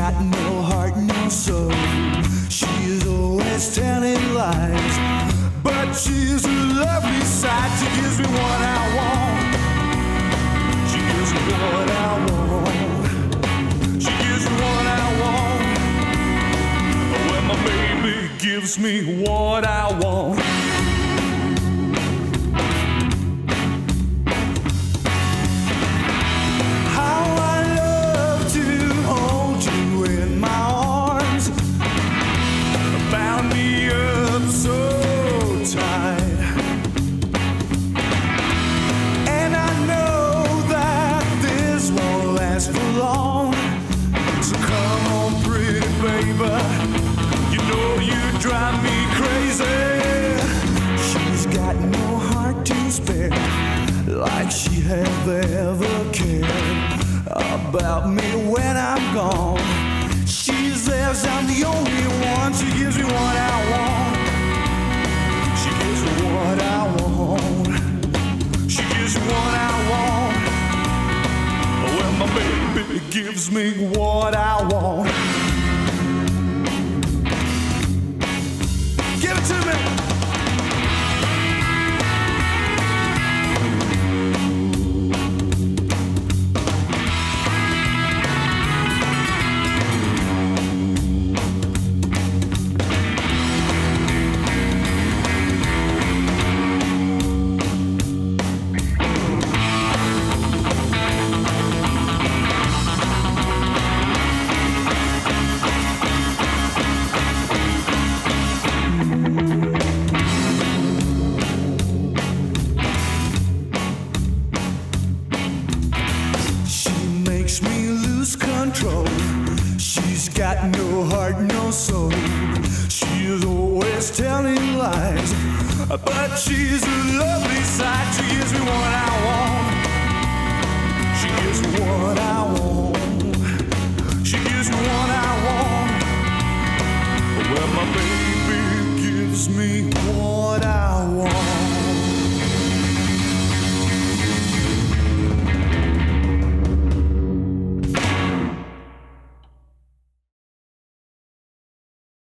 got no heart, no soul. She's always telling lies, but she's a lovely sight. She gives me what I want. She gives me what I want. She gives me what I want. When my baby gives me what I want. You know you drive me crazy. She's got no heart to spare, like she have ever cared about me when I'm gone. She says I'm the only one. She gives me what I want. She gives me what I want. She gives me what I want. Well, my baby gives me what I want. Give it to me. She's got no heart, no soul. She's always telling lies, but she's a lovely sight. She gives me what I want. She gives me what I want. She gives me what I want. Well, my baby gives me what